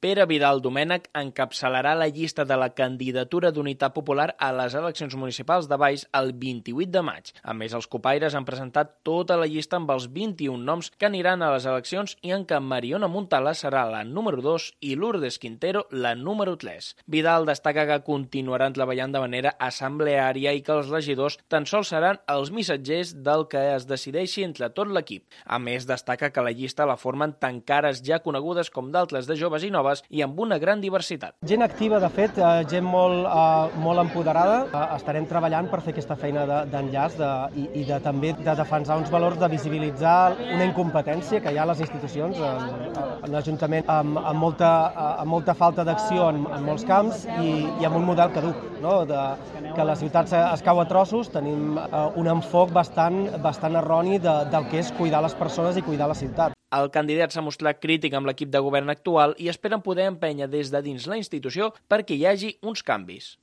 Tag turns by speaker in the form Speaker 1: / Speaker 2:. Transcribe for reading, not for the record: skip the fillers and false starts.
Speaker 1: Pere Vidal Domènech encapçalarà la llista de la candidatura d'Unitat Popular a les eleccions municipals de Valls el 28 de maig. A més, els copaires han presentat tota la llista amb els 21 noms que aniran a les eleccions i en què Mariona Montala serà la número 2 i Lourdes Quintero la número 3. Vidal destaca que continuaran treballant de manera assembleària i que els regidors tan sols seran els missatgers del que es decideixi entre tot l'equip. A més, destaca que la llista la formen tant cares ja conegudes com d'altres de joves i noves i amb una gran diversitat.
Speaker 2: Gent activa, de fet, gent molt empoderada. Estarem treballant per fer aquesta feina d'enllaç i també de defensar uns valors, de visibilitzar una incompetència que hi ha a les institucions, en l'Ajuntament, amb molta falta d'acció en molts camps i amb un model caduc, no? Que la ciutat es cau a trossos, tenim un enfoc bastant erroni del que és cuidar les persones i cuidar la ciutat.
Speaker 1: El candidat s'ha mostrat crític amb l'equip de govern actual i esperen poder empènyer des de dins la institució perquè hi hagi uns canvis.